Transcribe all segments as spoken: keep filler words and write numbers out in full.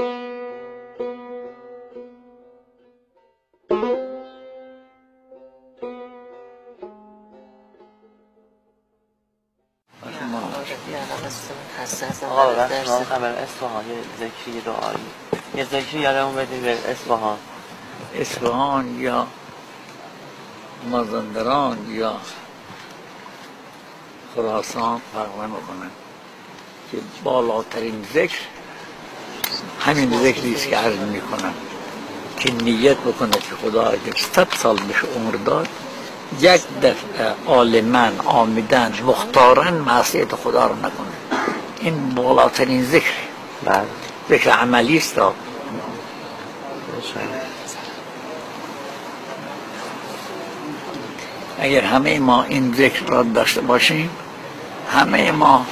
آقا ببخشید ما قبل اصفهان یه ذکری یه دعایی یه ذکری یادمون بدید به اصفهان اصفهان یا مازندران یا خراسان فرق نمی‌کنه که بالاترین ذکر همین ذکری است که عرض میکنم که نیت بکنه که خدا اگر صد سال بهش عمر داد یک دفعه عالماً عامداً مختاراً معصیت خدا رو نکنه. این بالاترین ذکر بله ذکر عملی است. اگر همه ما این ذکر را داشته باشیم همه ما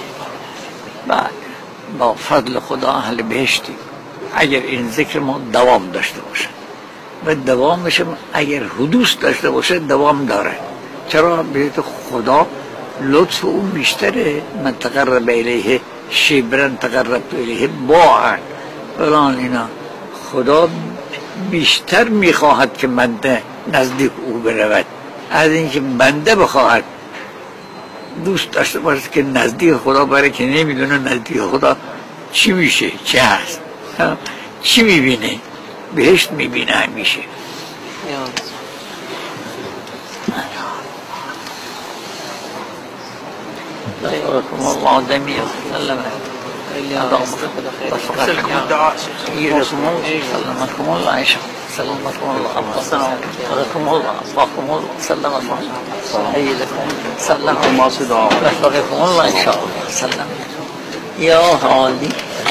با فضل خدا اهل بهشتیم. اگر این ذکر ما دوام داشته باشه و دوامش اگر حدوث داشته باشه دوام داره. چرا؟ به خدا لطف او بیشتره. من تقرب الیه شبرا تقربت الیه باعا. فلان اینا خدا بیشتر میخواهد که بنده نزدیک او برود از اینکه بنده بخواهد دوست داشته باشه که نزدیک خدا بره که نمیدونه نزدیک خدا چی میشه چه هست چی میبینه. بهشت میبینه همیشه. باركم الله جميعا سلم سلمكم الله عيشة سلمكم الله باركم الله أبقاكم الله سلمكم أيدكم سلمكم وفقكم الله إن شاء الله سلم يا هادي